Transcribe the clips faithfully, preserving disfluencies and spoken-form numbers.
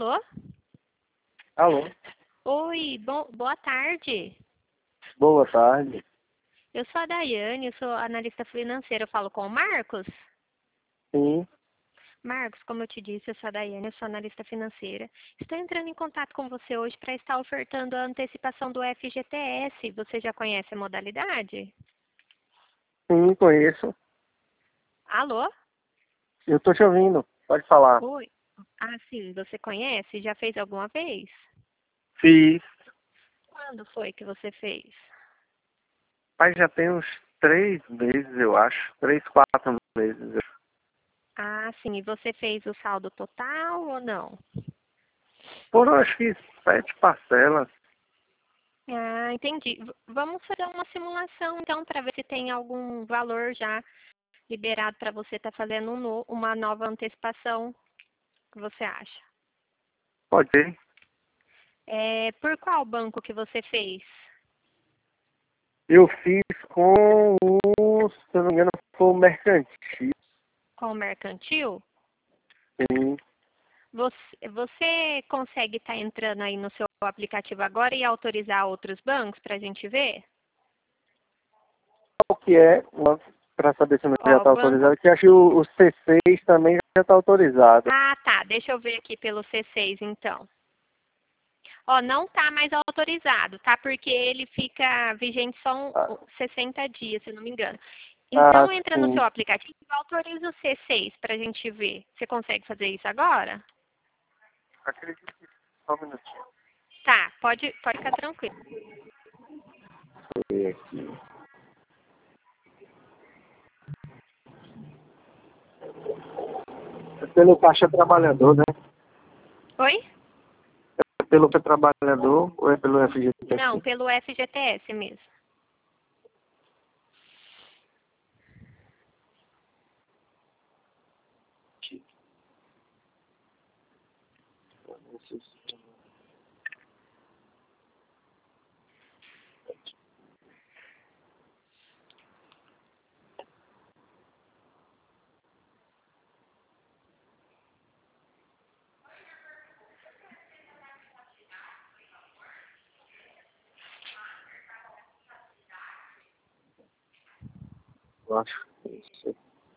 Alô? Alô, Oi, bom, boa tarde. boa tarde. Eu sou a Daiane, eu sou analista financeira. Eu falo com o Marcos? Sim, Marcos, como eu te disse, eu sou a Daiane, eu sou analista financeira. Estou entrando em contato com você hoje para estar ofertando a antecipação do F G T S. Você já conhece a modalidade? sim, conheço. Alô? Eu tô te ouvindo, pode falar. Oi. Ah, sim, você conhece? Já fez alguma vez? Fiz. Quando foi que você fez? Mas já tem uns três meses, eu acho. Três, quatro meses. Ah, sim, e você fez o saldo total ou não? Foram, acho que, sete parcelas. Ah, entendi. V- Vamos fazer uma simulação, então, para ver se tem algum valor já liberado para você estar fazendo um no- uma nova antecipação. O que você acha? Pode ser. É, por qual banco que você fez? Eu fiz com o, se eu não me engano, foi o Mercantil. Com o Mercantil? Sim. Você, você consegue estar entrando aí no seu aplicativo agora e autorizar outros bancos para a gente ver? Qual que é, para saber se o meu já Ó, o está banco. autorizado, que acho que o, o C seis também já está autorizado. Ah, tá. Deixa eu ver aqui pelo C seis, então. Ó, não tá mais autorizado, tá? Porque ele fica vigente só um, Ah, um- sessenta dias, se eu não me engano. ah, Então, entra no sim. seu aplicativo e autoriza o C seis para a gente ver. Você consegue fazer isso agora? Acredito que só um minutinho. Tá, pode, pode ficar tranquilo. Deixa eu ver aqui. É pelo Caixa Trabalhador, né? Oi? É pelo Caixa Trabalhador ou é pelo F G T Não, S? pelo F G T S mesmo. Eu acho que é isso.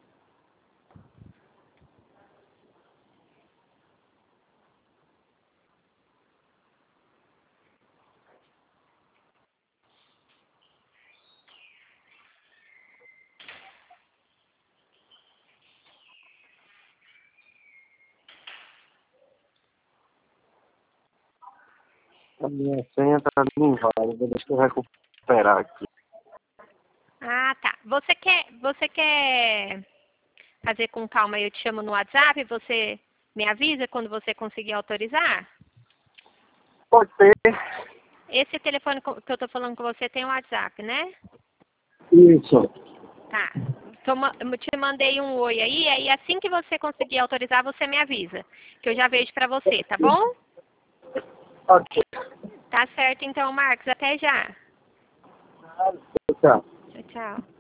A minha senha tá inválida, deixa eu recuperar aqui. Ah, tá. Você quer, você quer fazer com calma? Eu te chamo no WhatsApp, você me avisa quando você conseguir autorizar? Pode ser. Esse telefone co- que eu tô falando com você tem o WhatsApp, né? Isso. Tá. Tô ma- Eu te mandei um oi aí, aí assim que você conseguir autorizar, você me avisa, que eu já vejo pra você, tá bom? Ok. Tá certo então, Marcos. Até já. Tchau. Tchau, tchau.